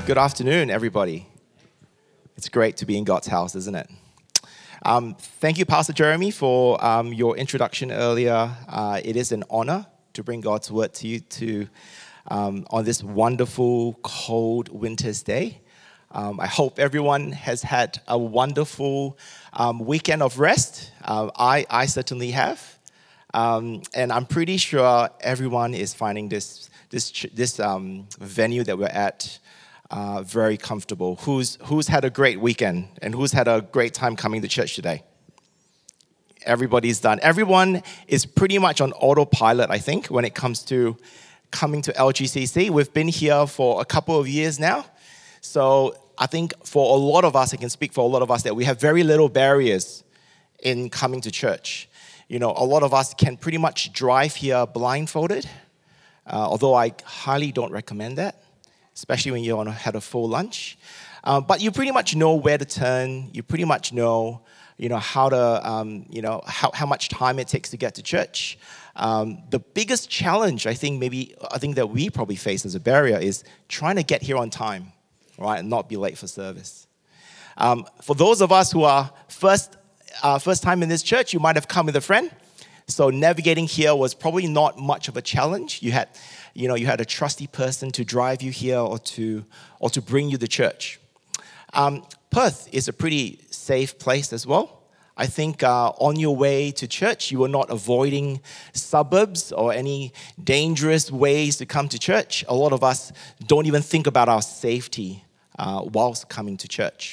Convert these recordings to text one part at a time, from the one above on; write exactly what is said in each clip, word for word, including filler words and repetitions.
Good afternoon, everybody. It's great to be in God's house, isn't it? Um, thank you, Pastor Jeremy, for um, your introduction earlier. Uh, it is an honor to bring God's word to you to um, on this wonderful, cold winter's day. Um, I hope everyone has had a wonderful um, weekend of rest. Uh, I, I certainly have. Um, and I'm pretty sure everyone is finding this this this um, venue that we're at uh, very comfortable. Who's who's had a great weekend and who's had a great time coming to church today? Everybody's done. Everyone is pretty much on autopilot, I think, when it comes to coming to L G C C. We've been here for a couple of years now. So I think for a lot of us, I can speak for a lot of us, that we have very little barriers in coming to church. You know, a lot of us can pretty much drive here blindfolded, uh, although I highly don't recommend that, especially when you want to have a full lunch. Uh, but you pretty much know where to turn. You pretty much know, you know, how to, um, you know, how, how much time it takes to get to church. Um, the biggest challenge, I think, maybe, I think that we probably face as a barrier is trying to get here on time, right, and not be late for service. Um, for those of us who are first Uh, first time in this church, you might have come with a friend. So navigating here was probably not much of a challenge. You had, you know, you had a trusty person to drive you here or to, or to bring you to church. Um, Perth is a pretty safe place as well. I think uh, on your way to church, you were not avoiding suburbs or any dangerous ways to come to church. A lot of us don't even think about our safety uh, whilst coming to church.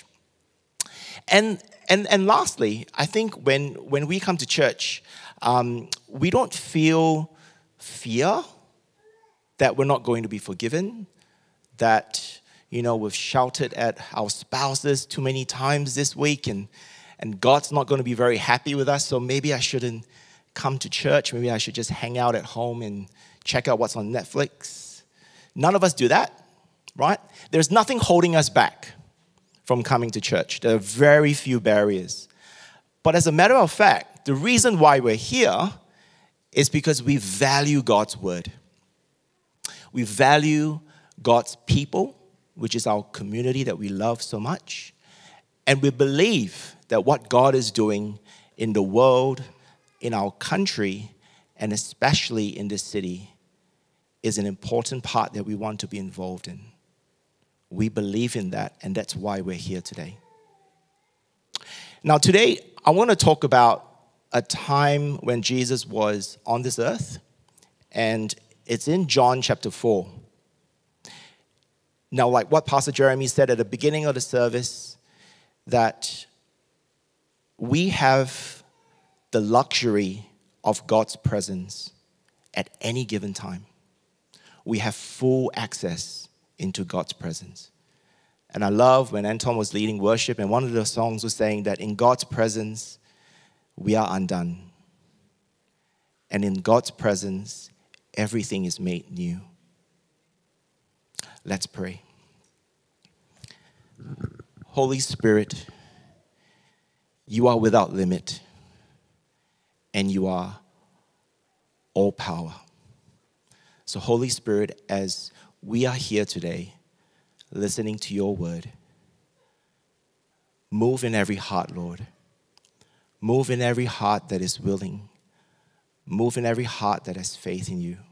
And And and lastly, I think when, when we come to church, um, we don't feel fear that we're not going to be forgiven, that, you know, we've shouted at our spouses too many times this week and, and God's not going to be very happy with us, so maybe I shouldn't come to church. Maybe I should just hang out at home and check out what's on Netflix. None of us do that, right? There's nothing holding us back from coming to church. There are very few barriers. But as a matter of fact, the reason why we're here is because we value God's word. We value God's people, which is our community that we love so much. And we believe that what God is doing in the world, in our country, and especially in this city, is an important part that we want to be involved in. We believe in that, and that's why we're here today. Now, today, I want to talk about a time when Jesus was on this earth, and it's in John chapter four. Now, like what Pastor Jeremy said at the beginning of the service, that we have the luxury of God's presence at any given time. We have full access into God's presence. And I love when Anton was leading worship, and one of the songs was saying that in God's presence, we are undone. And in God's presence, everything is made new. Let's pray. Holy Spirit, you are without limit, and you are all power. So Holy Spirit, as we are here today, listening to your word, move in every heart, Lord. Move in every heart that is willing. Move in every heart that has faith in you.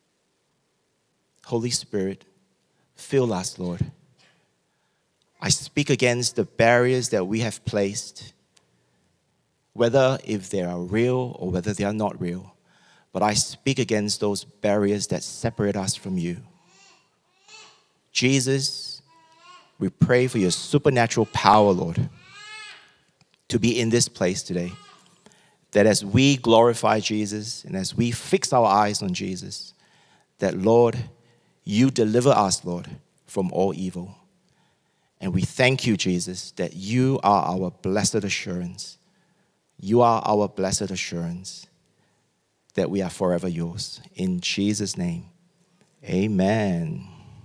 Holy Spirit, fill us, Lord. I speak against the barriers that we have placed, whether if they are real or whether they are not real. But I speak against those barriers that separate us from you. Jesus, we pray for your supernatural power, Lord, to be in this place today. That as we glorify Jesus and as we fix our eyes on Jesus, that, Lord, you deliver us, Lord, from all evil. And we thank you, Jesus, that you are our blessed assurance. You are our blessed assurance that we are forever yours. In Jesus' name, amen.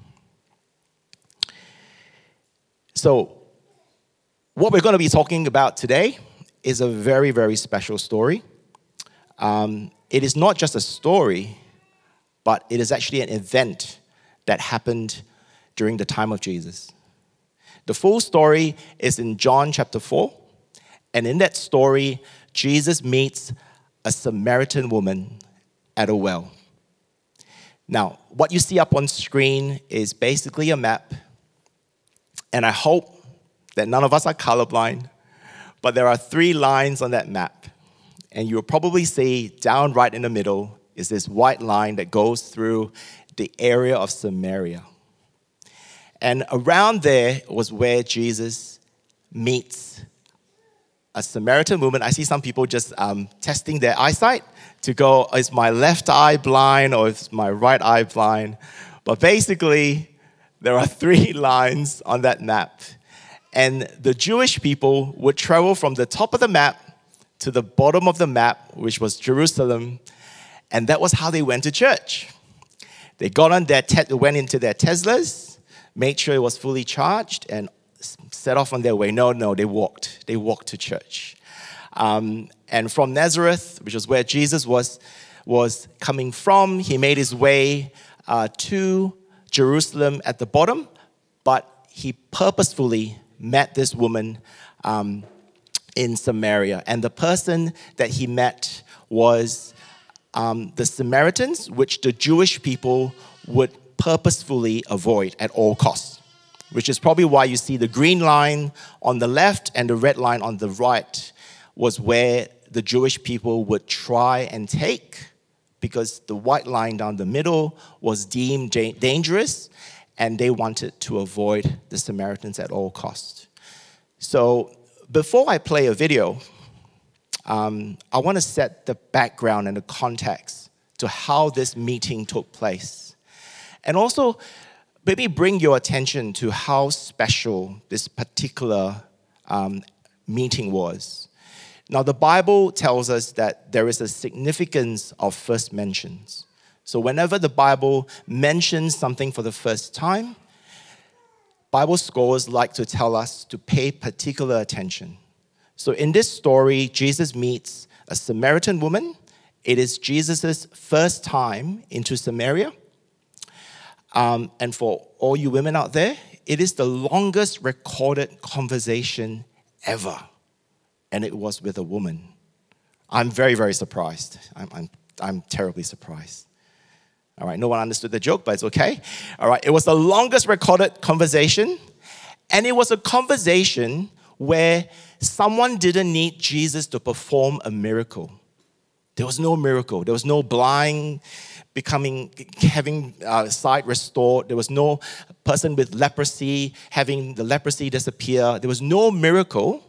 So, what we're going to be talking about today is a very, very special story. Um, it is not just a story, but it is actually an event that happened during the time of Jesus. The full story is in John chapter four. And in that story, Jesus meets a Samaritan woman at a well. Now, what you see up on screen is basically a map. And I hope that none of us are colorblind, but there are three lines on that map. And you'll probably see down right in the middle is this white line that goes through the area of Samaria. And around there was where Jesus meets a Samaritan woman. I see some people just um, testing their eyesight to go, is my left eye blind or is my right eye blind? But basically, there are three lines on that map. And the Jewish people would travel from the top of the map to the bottom of the map, which was Jerusalem, and that was how they went to church. They got on their te- went into their Teslas, made sure it was fully charged, and set off on their way. No, no, they walked. They walked to church. Um, and from Nazareth, which was where Jesus was, was coming from, he made his way uh, to Jerusalem at the bottom, but he purposefully met this woman um, in Samaria. And the person that he met was um, the Samaritans, which the Jewish people would purposefully avoid at all costs, which is probably why you see the green line on the left and the red line on the right was where the Jewish people would try and take, because the white line down the middle was deemed da- dangerous, and they wanted to avoid the Samaritans at all costs. So before I play a video, um, I want to set the background and the context to how this meeting took place. And also, maybe bring your attention to how special this particular um, meeting was. Now, the Bible tells us that there is a significance of first mentions. So whenever the Bible mentions something for the first time, Bible scholars like to tell us to pay particular attention. So in this story, Jesus meets a Samaritan woman. It is Jesus' first time into Samaria. Um, and for all you women out there, it is the longest recorded conversation ever. And it was with a woman. I'm very, very surprised. I'm, I'm, I'm terribly surprised. All right, no one understood the joke, but it's okay. All right, it was the longest recorded conversation. And it was a conversation where someone didn't need Jesus to perform a miracle. There was no miracle. There was no blind becoming, having uh, sight restored. There was no person with leprosy having the leprosy disappear. There was no miracle.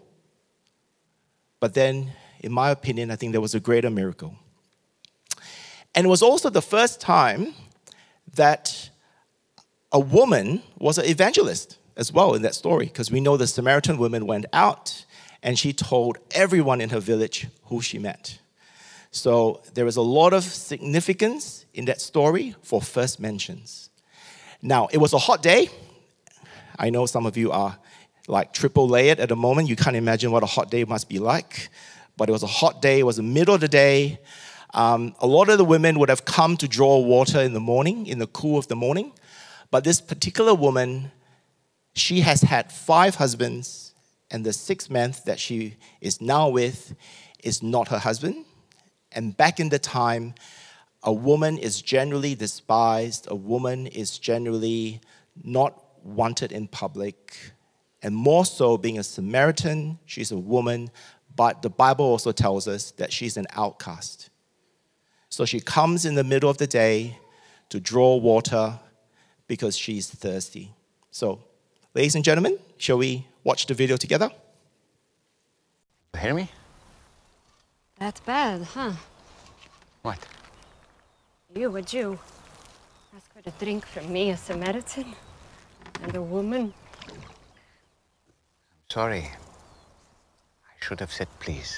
But then, in my opinion, I think there was a greater miracle. And it was also the first time that a woman was an evangelist as well in that story, because we know the Samaritan woman went out and she told everyone in her village who she met. So there is a lot of significance in that story for first mentions. Now, it was a hot day. I know some of you are like triple layered at the moment. You can't imagine what a hot day must be like. But it was a hot day. It was the middle of the day. Um, a lot of the women would have come to draw water in the morning, in the cool of the morning. But this particular woman, she has had five husbands, and the sixth man that she is now with is not her husband. And back in the time, a woman is generally despised. A woman is generally not wanted in public. And more so, being a Samaritan, she's a woman, but the Bible also tells us that she's an outcast. So she comes in the middle of the day to draw water because she's thirsty. So, ladies and gentlemen, shall we watch the video together? You hear me? That's bad, huh? What? You, a Jew, ask for a drink from me, a Samaritan, and a woman. Sorry. I should have said please.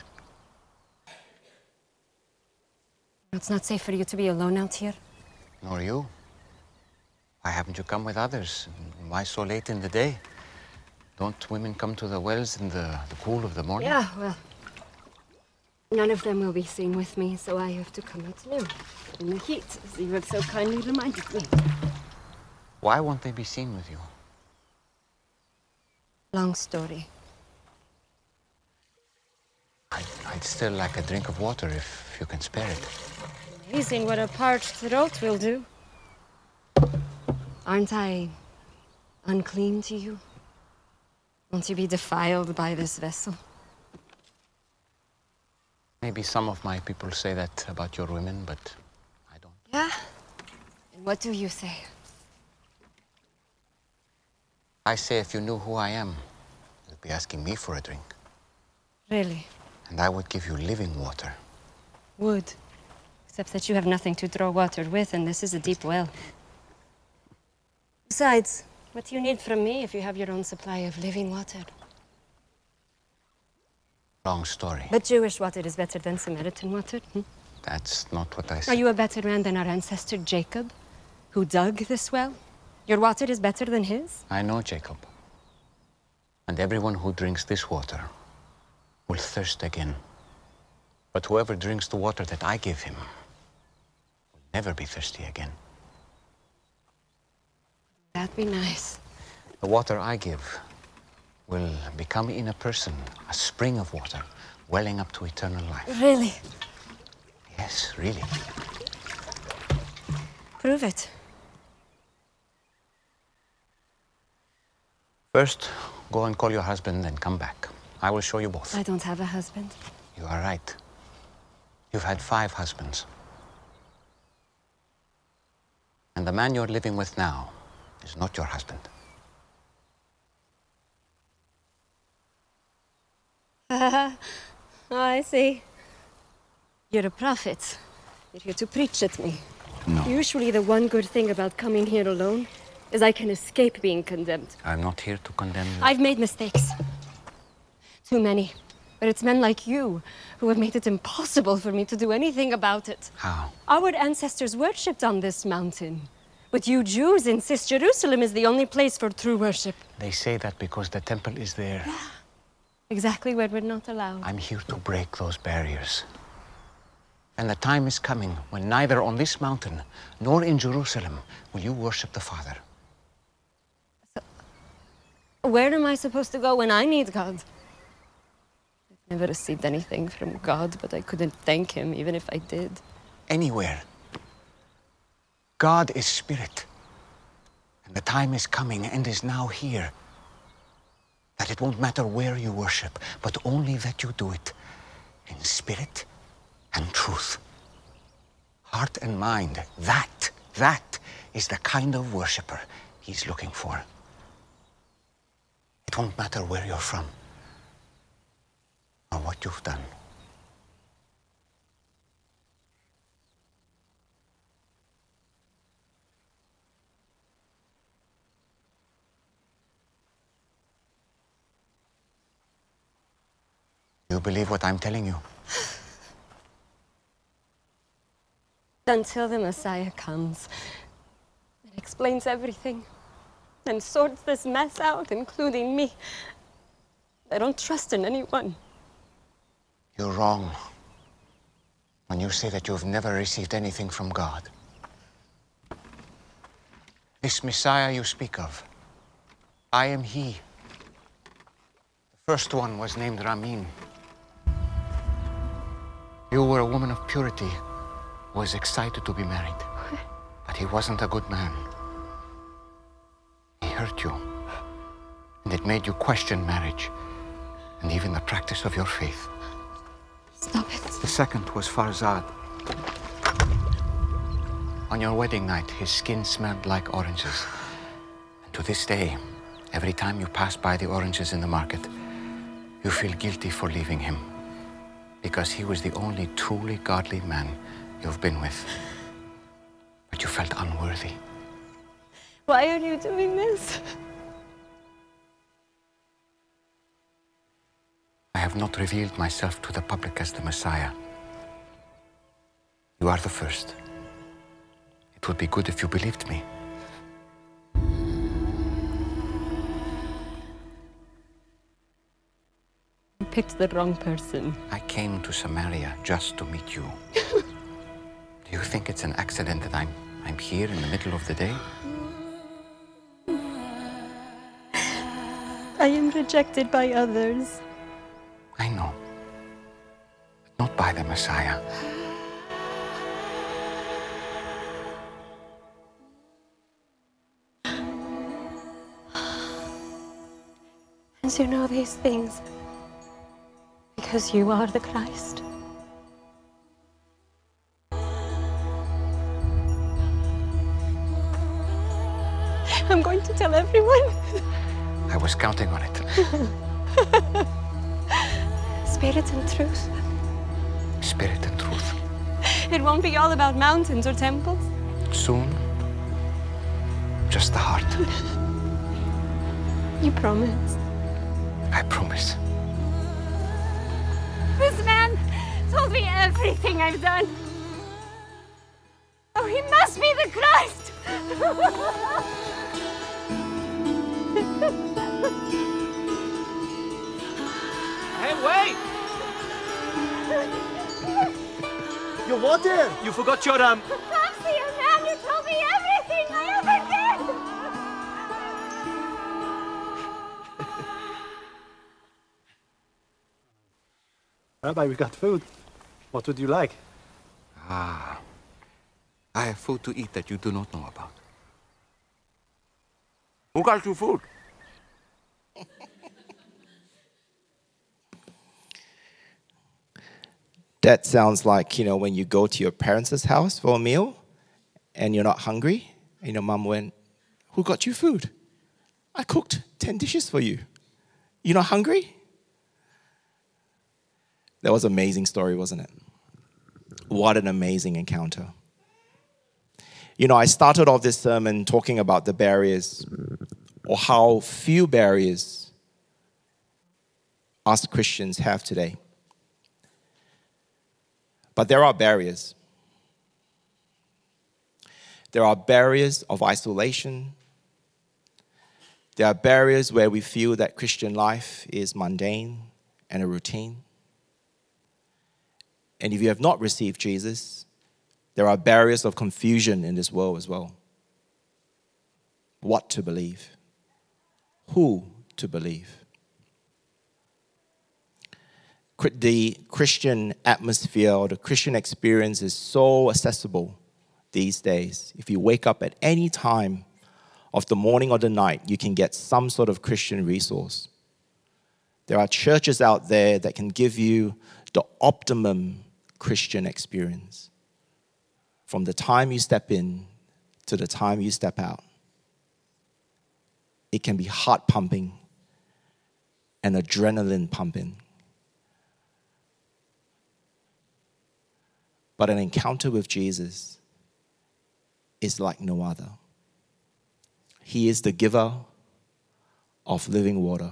It's not safe for you to be alone out here. Nor you. Why haven't you come with others? And why so late in the day? Don't women come to the wells in the, the cool of the morning? Yeah, well, none of them will be seen with me, so I have to come at noon, in the heat, as you have so kindly reminded me. Why won't they be seen with you? Long story. I'd, I'd still like a drink of water if you can spare it. Amazing what a parched throat will do. Aren't I unclean to you? Won't you be defiled by this vessel? Maybe some of my people say that about your women, but I don't. Yeah? And what do you say? I say if you knew who I am, you'd be asking me for a drink. Really? And I would give you living water. Would. Except that you have nothing to draw water with, and this is a deep well. Besides, what do you need from me if you have your own supply of living water? Long story. But Jewish water is better than Samaritan water. Hmm? That's not what I said. Are you a better man than our ancestor Jacob, who dug this well? Your water is better than his? I know Jacob. And everyone who drinks this water will thirst again. But whoever drinks the water that I give him will never be thirsty again. That'd be nice. The water I give will become in a person a spring of water welling up to eternal life. Really? Yes, really. Prove it. First, go and call your husband and come back. I will show you both. I don't have a husband. You are right. You've had five husbands. And the man you're living with now is not your husband. Oh, I see. You're a prophet. You're here to preach at me. No. Usually the one good thing about coming here alone is I can escape being condemned. I'm not here to condemn you. I've made mistakes. Too many. But it's men like you who have made it impossible for me to do anything about it. How? Our ancestors worshipped on this mountain. But you Jews insist Jerusalem is the only place for true worship. They say that because the temple is there. Exactly where we're not allowed. I'm here to break those barriers. And the time is coming when neither on this mountain nor in Jerusalem will you worship the Father. So, where am I supposed to go when I need God? I've never received anything from God, but I couldn't thank him even if I did. Anywhere. God is spirit. And the time is coming and is now here that it won't matter where you worship, but only that you do it in spirit and truth. Heart and mind, that, that is the kind of worshiper he's looking for. It won't matter where you're from or what you've done. You believe what I'm telling you? Until the Messiah comes and explains everything and sorts this mess out, including me, I don't trust in anyone. You're wrong when you say that you've never received anything from God. This Messiah you speak of, I am he. The first one was named Ramin. You were a woman of purity who was excited to be married. But he wasn't a good man. He hurt you. And it made you question marriage and even the practice of your faith. Stop it. The second was Farzad. On your wedding night, his skin smelled like oranges. And to this day, every time you pass by the oranges in the market, you feel guilty for leaving him. Because he was the only truly godly man you've been with. But you felt unworthy. Why are you doing this? I have not revealed myself to the public as the Messiah. You are the first. It would be good if you believed me. You picked the wrong person. I came to Samaria just to meet you. Do you think it's an accident that I'm, I'm here in the middle of the day? I am rejected by others. I know. But not by the Messiah. And you know these things because you are the Christ. I'm going to tell everyone. I was counting on it. Spirit and truth. Spirit and truth. It won't be all about mountains or temples. Soon, just the heart. You promise. I promise. This man told me everything I've done. Oh, he must be the Christ. Hey, wait! Your what, dear? You forgot your, um... Foxy, a man who told me everything I ever did. Rabbi, we got food. What would you like? Ah. I have food to eat that you do not know about. Who got you food? That sounds like, you know, when you go to your parents' house for a meal and you're not hungry, and your mum went, who got you food? I cooked ten dishes for you. You're not hungry? That was an amazing story, wasn't it? What an amazing encounter. You know, I started off this sermon talking about the barriers, or how few barriers us Christians have today. But there are barriers. There are barriers of isolation. There are barriers where we feel that Christian life is mundane and a routine. And if you have not received Jesus, there are barriers of confusion in this world as well. What to believe? Who to believe? The Christian atmosphere or the Christian experience is so accessible these days. If you wake up at any time of the morning or the night, you can get some sort of Christian resource. There are churches out there that can give you the optimum Christian experience from the time you step in to the time you step out. It can be heart pumping and adrenaline pumping. But an encounter with Jesus is like no other. He is the giver of living water.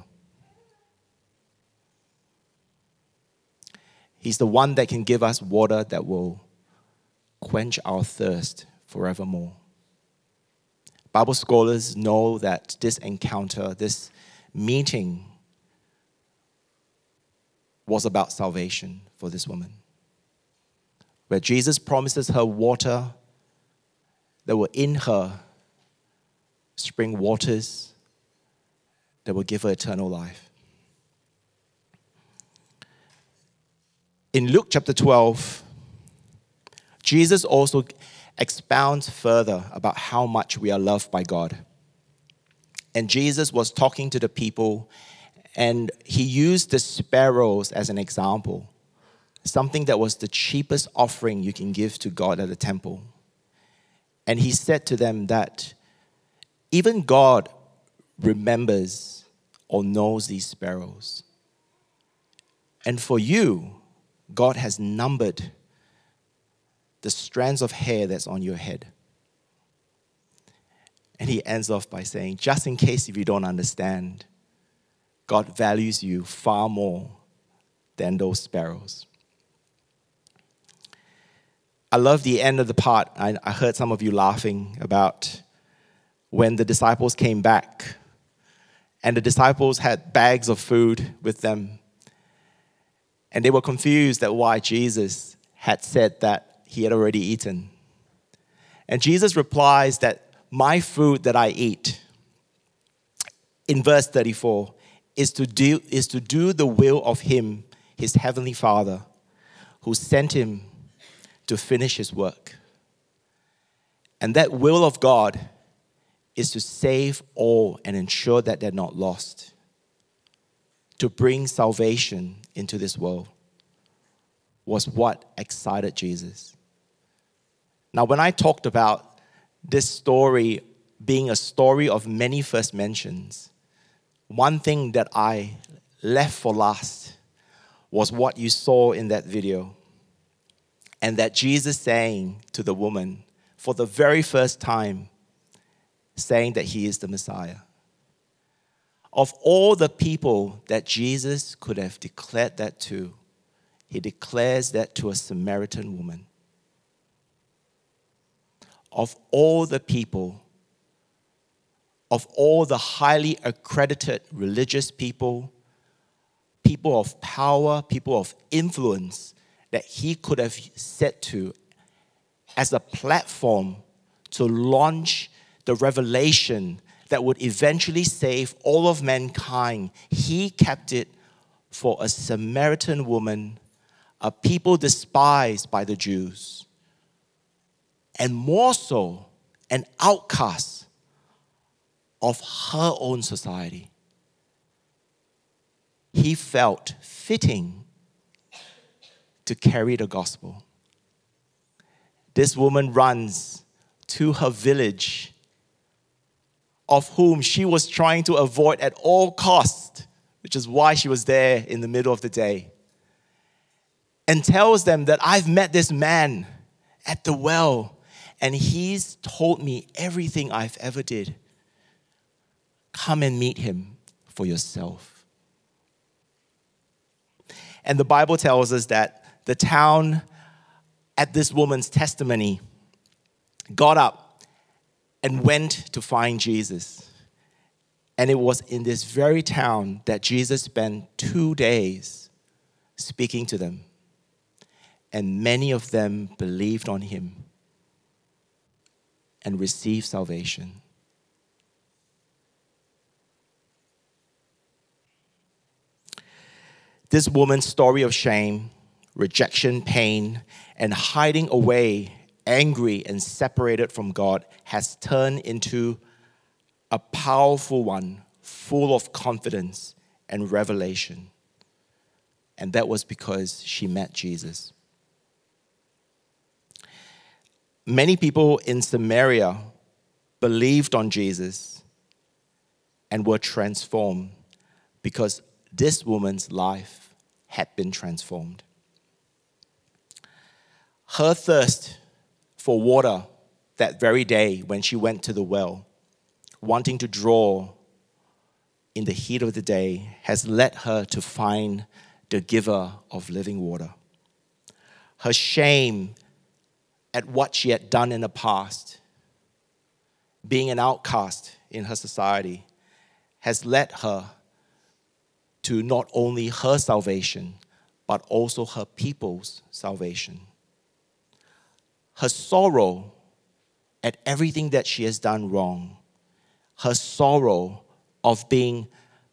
He's the one that can give us water that will quench our thirst forevermore. Bible scholars know that this encounter, this meeting, was about salvation for this woman, where Jesus promises her water that will in her spring waters that will give her eternal life. In Luke chapter twelve, Jesus also expounds further about how much we are loved by God. And Jesus was talking to the people, and he used the sparrows as an example, something that was the cheapest offering you can give to God at the temple. And he said to them that even God remembers or knows these sparrows. And for you, God has numbered the strands of hair that's on your head. And he ends off by saying, just in case if you don't understand, God values you far more than those sparrows. I love the end of the part. I, I heard some of you laughing about when the disciples came back and the disciples had bags of food with them. And they were confused at why Jesus had said that he had already eaten. And Jesus replies that my food that I eat, in verse thirty-four, is to do, is to do the will of him, his heavenly Father, who sent him to finish his work. And that will of God is to save all and ensure that they're not lost, to bring salvation into this world, was what excited Jesus. Now, when I talked about this story being a story of many first mentions, one thing that I left for last was what you saw in that video. And that Jesus saying to the woman, for the very first time, saying that he is the Messiah. Of all the people that Jesus could have declared that to, he declares that to a Samaritan woman. Of all the people, of all the highly accredited religious people, people of power, people of influence that he could have said to as a platform to launch the revelation that would eventually save all of mankind, he kept it for a Samaritan woman, a people despised by the Jews, and more so, an outcast of her own society. He felt fitting to carry the gospel. This woman runs to her village, of whom she was trying to avoid at all costs, which is why she was there in the middle of the day, and tells them that I've met this man at the well, and he's told me everything I've ever did. Come and meet him for yourself. And the Bible tells us that the town, at this woman's testimony, got up and went to find Jesus. And it was in this very town that Jesus spent two days speaking to them. And many of them believed on him and received salvation. This woman's story of shame, rejection, pain, and hiding away, angry and separated from God, has turned into a powerful one, full of confidence and revelation. And that was because she met Jesus. Many people in Samaria believed on Jesus and were transformed because this woman's life had been transformed. Her thirst for water that very day when she went to the well, wanting to draw in the heat of the day, has led her to find the giver of living water. Her shame at what she had done in the past, being an outcast in her society, has led her to not only her salvation, but also her people's salvation. Her sorrow at everything that she has done wrong, her sorrow of being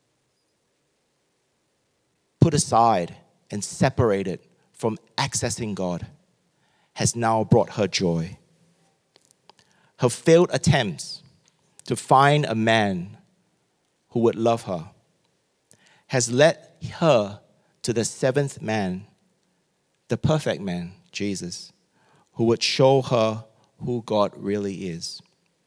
put aside and separated from accessing God, has now brought her joy. Her failed attempts to find a man who would love her has led her to the seventh man, the perfect man, Jesus, who would show her who God really is.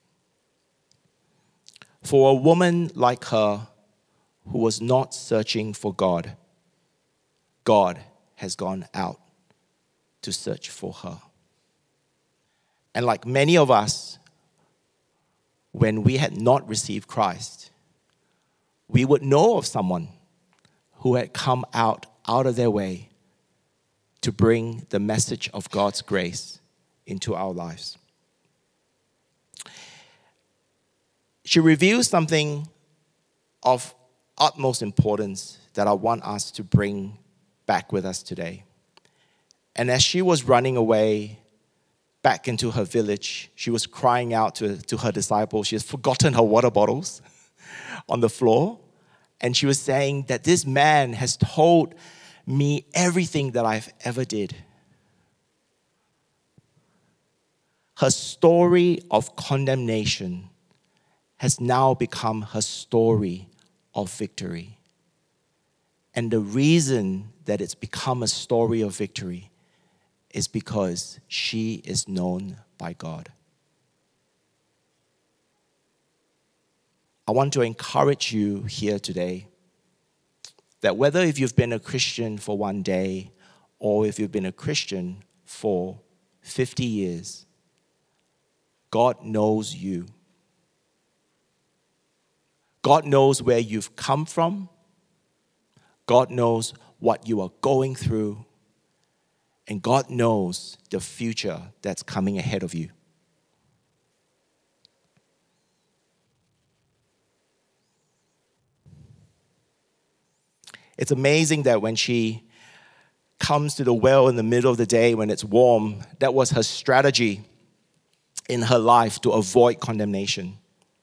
For a woman like her who was not searching for God, God has gone out to search for her. And like many of us, when we had not received Christ, we would know of someone who had come out, out of their way to bring the message of God's grace into our lives. She reveals something of utmost importance that I want us to bring back with us today. And as she was running away back into her village, she was crying out to, to her disciples. She has forgotten her water bottles on the floor. And she was saying that this man has told me everything that I've ever did. Her story of condemnation has now become her story of victory. And the reason that it's become a story of victory is because she is known by God. I want to encourage you here today that whether if you've been a Christian for one day or if you've been a Christian for fifty years, God knows you. God knows where you've come from. God knows what you are going through. And God knows the future that's coming ahead of you. It's amazing that when she comes to the well in the middle of the day when it's warm, that was her strategy in her life to avoid condemnation.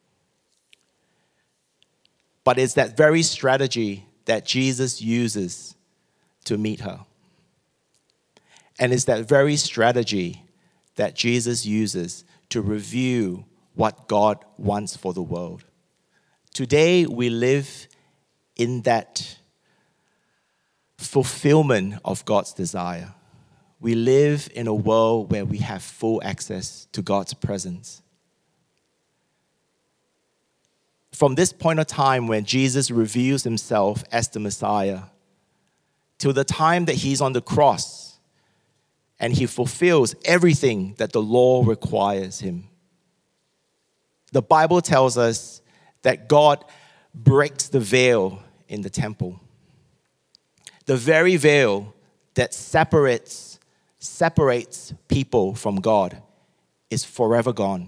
But it's that very strategy that Jesus uses to meet her. And it's that very strategy that Jesus uses to review what God wants for the world. Today, we live in that fulfillment of God's desire. We live in a world where we have full access to God's presence. From this point of time when Jesus reveals himself as the Messiah, till the time that he's on the cross and he fulfills everything that the law requires him. The Bible tells us that God breaks the veil in the temple. The very veil that separates, separates people from God is forever gone.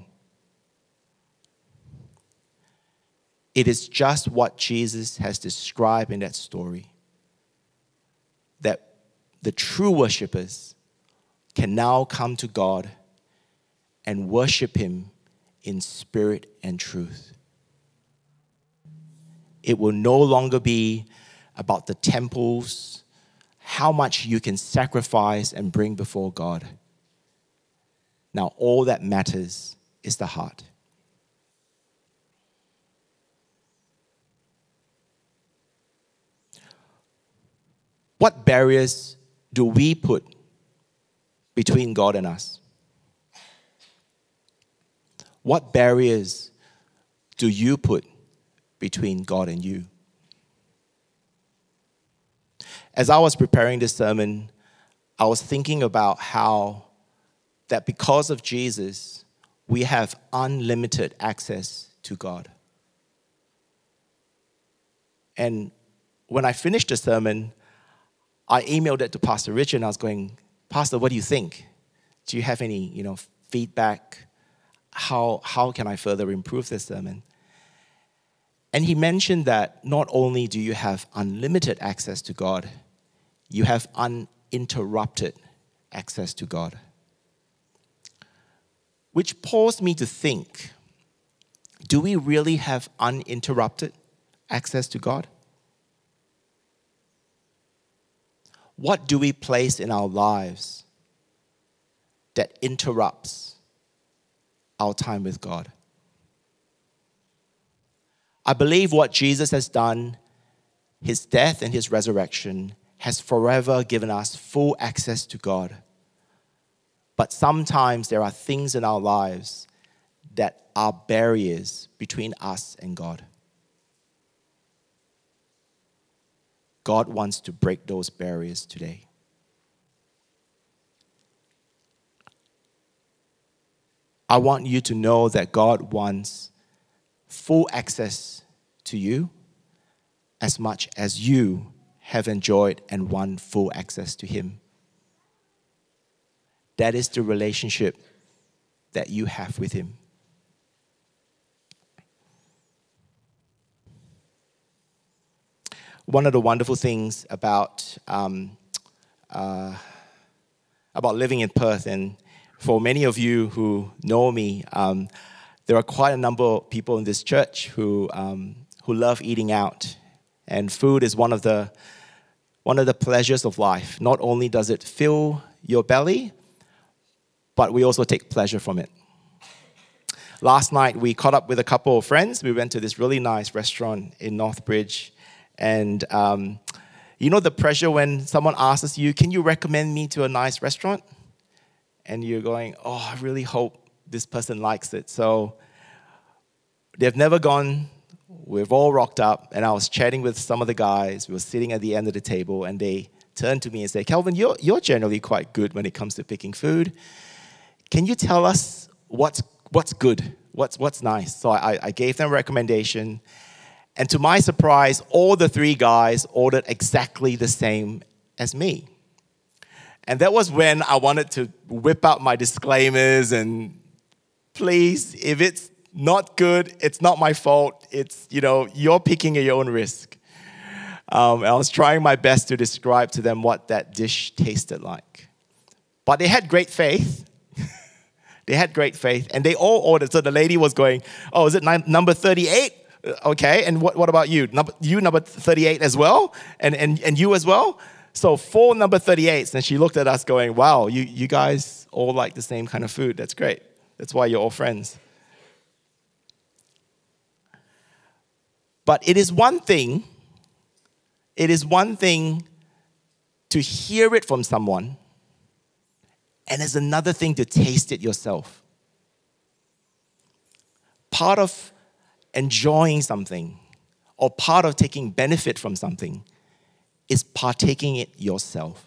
It is just what Jesus has described in that story. That the true worshipers can now come to God and worship him in spirit and truth. It will no longer be about the temples, how much you can sacrifice and bring before God. Now, all that matters is the heart. What barriers do we put between God and us? What barriers do you put between God and you? As I was preparing this sermon, I was thinking about how that because of Jesus, we have unlimited access to God. And when I finished the sermon, I emailed it to Pastor Richard and I was going, Pastor, what do you think? Do you have any, you know, feedback? How, how can I further improve this sermon? And he mentioned that not only do you have unlimited access to God, you have uninterrupted access to God. Which caused me to think, do we really have uninterrupted access to God? What do we place in our lives that interrupts our time with God? I believe what Jesus has done, his death and his resurrection, has forever given us full access to God. But sometimes there are things in our lives that are barriers between us and God. God wants to break those barriers today. I want you to know that God wants full access to you as much as you have enjoyed and won full access to him. That is the relationship that you have with him. One of the wonderful things about um, uh, about living in Perth, and for many of you who know me, um, there are quite a number of people in this church who um, who love eating out. And food is one of the one of the pleasures of life. Not only does it fill your belly, but we also take pleasure from it. Last night, we caught up with a couple of friends. We went to this really nice restaurant in Northbridge. And um, you know the pressure when someone asks you, can you recommend me to a nice restaurant? And you're going, oh, I really hope this person likes it. So they've never gone. We've all rocked up. And I was chatting with some of the guys. We were sitting at the end of the table. And they turned to me and said, Kelvin, you're, you're generally quite good when it comes to picking food. Can you tell us what's what's good? What's what's nice? So I, I gave them a recommendation. And to my surprise, all the three guys ordered exactly the same as me. And that was when I wanted to whip out my disclaimers and please, if it's not good, it's not my fault. It's, you know, you're picking at your own risk. Um, I was trying my best to describe to them what that dish tasted like. But they had great faith. They had great faith. And they all ordered. So the lady was going, oh, is it nine, number thirty-eight? Okay, and what, what about you? Number, you number thirty-eight as well? And, and, and you as well? So four number thirty-eights. And she looked at us going, wow, you, you guys all like the same kind of food. That's great. That's why you're all friends. But it is one thing, it is one thing to hear it from someone, and it's another thing to taste it yourself. Part of enjoying something or part of taking benefit from something is partaking it yourself.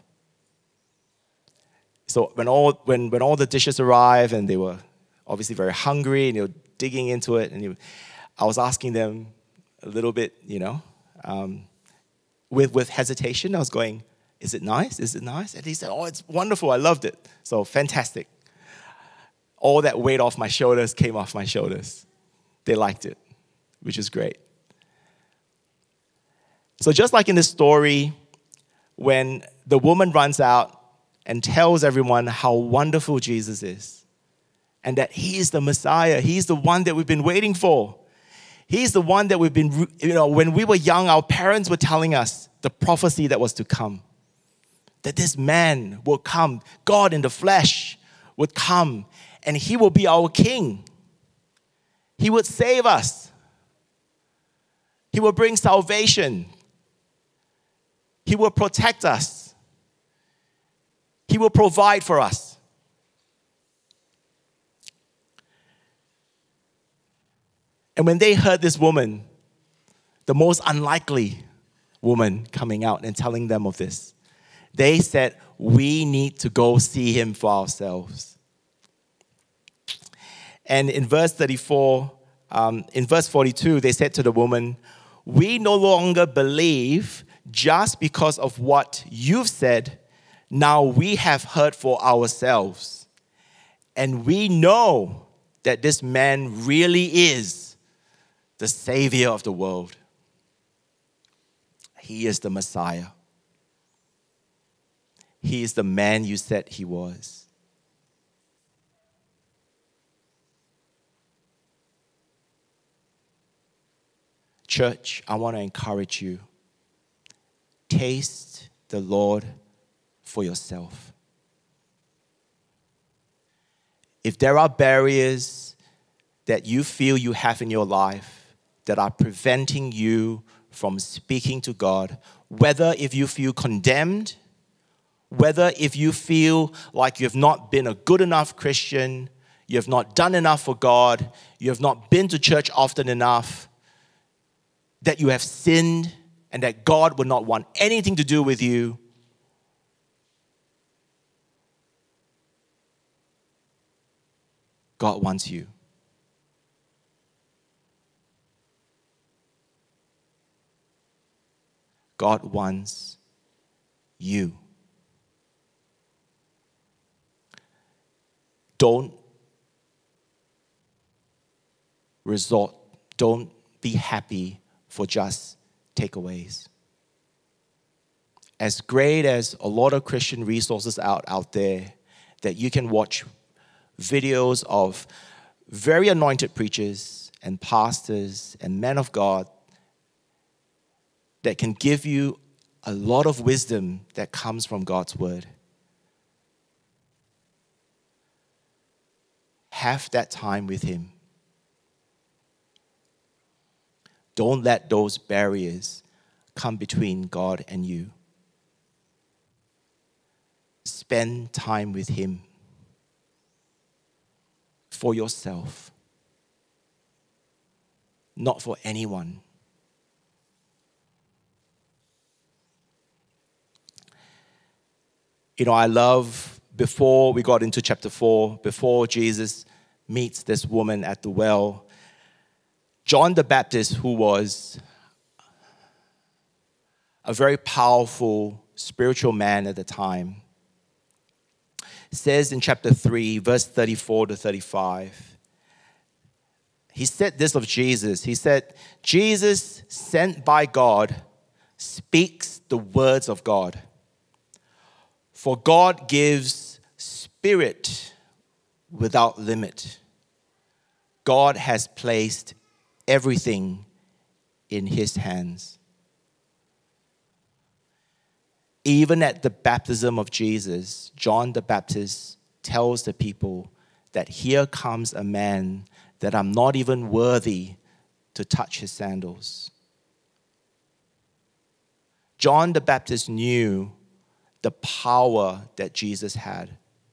So when all when, when all the dishes arrived and they were obviously very hungry and they were digging into it, and they, I was asking them a little bit, you know, um, with with hesitation. I was going, is it nice? Is it nice? And he said, oh, it's wonderful. I loved it. So fantastic. All that weight off my shoulders came off my shoulders. They liked it, which is great. So just like in this story, when the woman runs out and tells everyone how wonderful Jesus is and that he is the Messiah, he's the one that we've been waiting for. He's the one that we've been, you know, when we were young, our parents were telling us the prophecy that was to come. That this man will come, God in the flesh would come, and he will be our king. He would save us. He will bring salvation. He will protect us. He will provide for us. And when they heard this woman, the most unlikely woman coming out and telling them of this, they said, we need to go see him for ourselves. And in verse thirty-four, um, in verse forty-two, they said to the woman, we no longer believe just because of what you've said. Now we have heard for ourselves. And we know that this man really is the Savior of the world. He is the Messiah. He is the man you said he was. Church, I want to encourage you. Taste the Lord for yourself. If there are barriers that you feel you have in your life that are preventing you from speaking to God, whether if you feel condemned, whether if you feel like you have not been a good enough Christian, you have not done enough for God, you have not been to church often enough, that you have sinned and that God would not want anything to do with you, God wants you. God wants you. Don't resort, don't be happy for just takeaways. As great as a lot of Christian resources out, out there that you can watch videos of very anointed preachers and pastors and men of God that can give you a lot of wisdom that comes from God's word. Have that time with him. Don't let those barriers come between God and you. Spend time with him for yourself, not for anyone. You know, I love, before we got into chapter four, before Jesus meets this woman at the well, John the Baptist, who was a very powerful spiritual man at the time, says in chapter three, verse thirty-four to thirty-five, he said this of Jesus. He said, Jesus, sent by God, speaks the words of God. For God gives spirit without limit. God has placed everything in his hands. Even at the baptism of Jesus, John the Baptist tells the people that here comes a man that I'm not even worthy to touch his sandals. John the Baptist knew the power that Jesus had.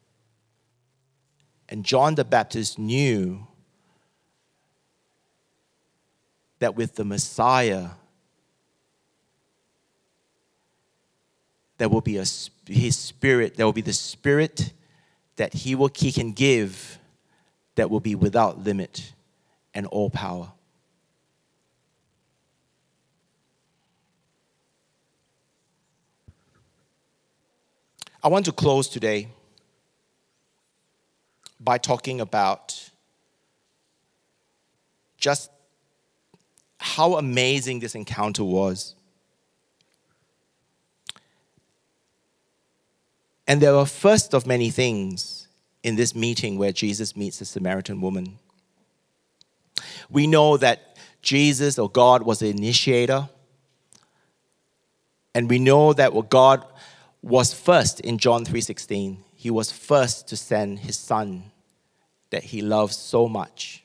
And John the Baptist knew that with the Messiah, there will be a, his spirit, there will be the spirit that he, will, he can give that will be without limit and all power. I want to close today by talking about just how amazing this encounter was. And there were first of many things in this meeting where Jesus meets the Samaritan woman. We know that Jesus or God was the initiator. And we know that what God was first in John three sixteen. He was first to send his son that he loves so much.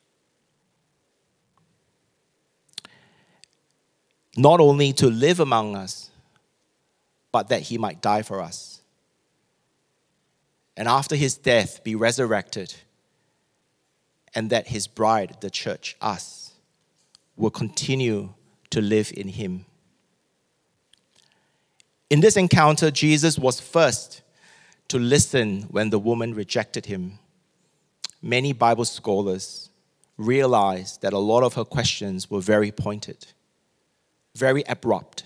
Not only to live among us, but that he might die for us. And after his death, be resurrected. And that his bride, the church, us, will continue to live in him. In this encounter, Jesus was first to listen when the woman rejected him. Many Bible scholars realized that a lot of her questions were very pointed, very abrupt.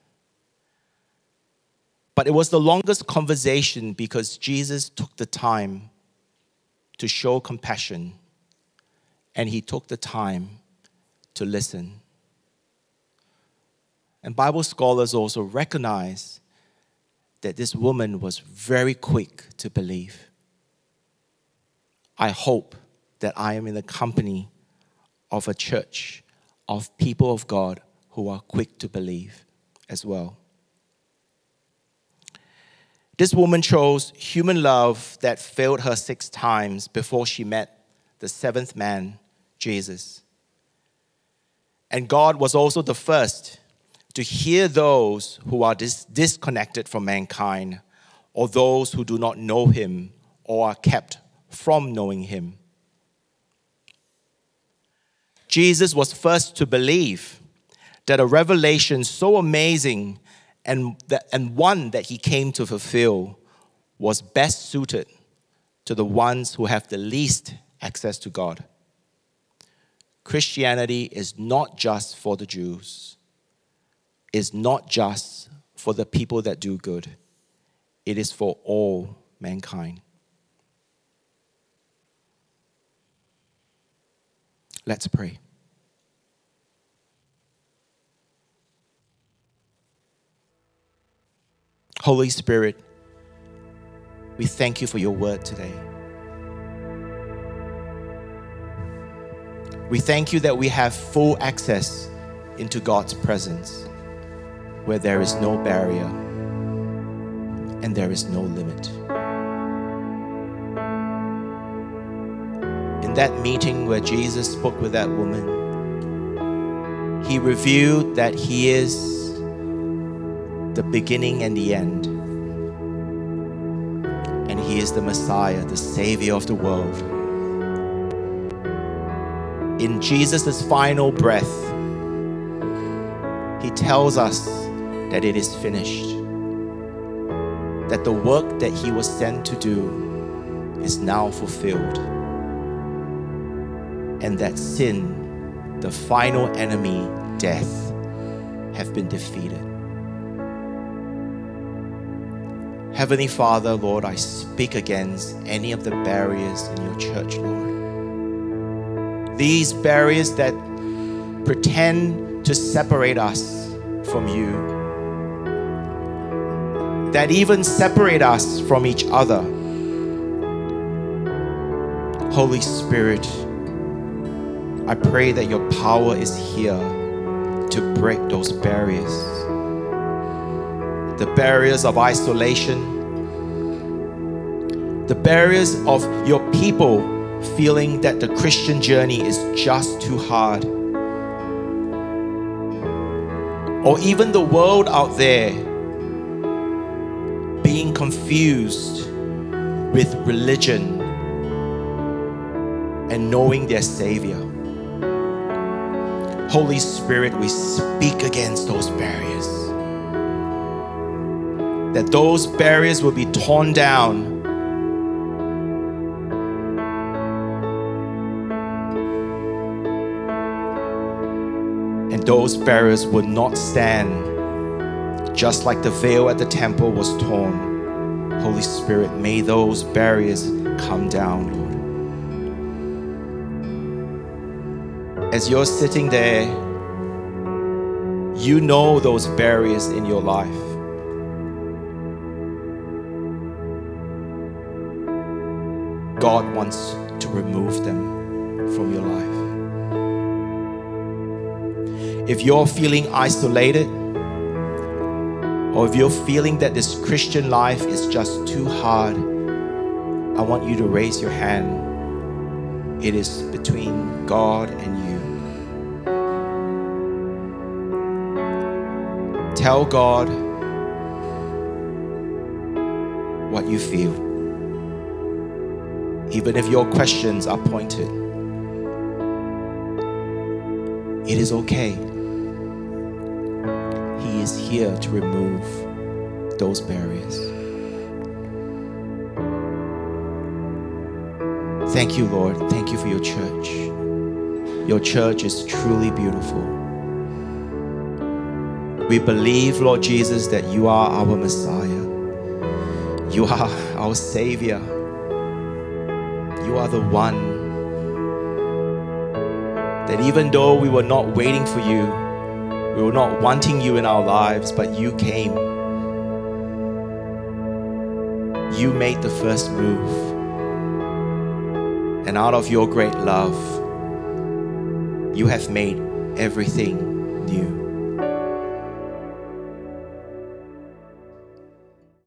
But it was the longest conversation because Jesus took the time to show compassion, and he took the time to listen. And Bible scholars also recognize that this woman was very quick to believe. I hope that I am in the company of a church of people of God who are quick to believe as well. This woman chose human love that failed her six times before she met the seventh man, Jesus. And God was also the first to hear those who are dis- disconnected from mankind, or those who do not know him or are kept from knowing him. Jesus was first to believe that a revelation so amazing and, that, and one that he came to fulfill was best suited to the ones who have the least access to God. Christianity is not just for the Jews. Is not just for the people that do good. It is for all mankind. Let's pray. Holy Spirit, we thank you for your word today. We thank you that we have full access into God's presence. where there is no barrier and there is no limit. In that meeting where Jesus spoke with that woman, he revealed that he is the beginning and the end. And he is the Messiah, the Savior of the world. In Jesus' final breath, he tells us that it is finished. That the work that he was sent to do is now fulfilled. And that sin, the final enemy, death, have been defeated. Heavenly Father, Lord, I speak against any of the barriers in your church, Lord. These barriers that pretend to separate us from you, that even separate us from each other. Holy Spirit, I pray that your power is here to break those barriers. The barriers of isolation, the barriers of your people feeling that the Christian journey is just too hard, or even the world out there being confused with religion and knowing their Savior. Holy Spirit, we speak against those barriers. That those barriers will be torn down. And those barriers will not stand, just like the veil at the temple was torn. Holy Spirit, may those barriers come down, Lord. As you're sitting there, you know those barriers in your life. God wants to remove them from your life. If you're feeling isolated, or if you're feeling that this Christian life is just too hard, I want you to raise your hand. It is between God and you. Tell God what you feel. Even if your questions are pointed, it is okay. He is here to remove those barriers. Thank you, Lord. Thank you for your church. Your church is truly beautiful. We believe, Lord Jesus, that you are our Messiah. You are our Savior. You are the one that even though we were not waiting for you, we were not wanting you in our lives, but you came. You made the first move. And out of your great love, you have made everything new.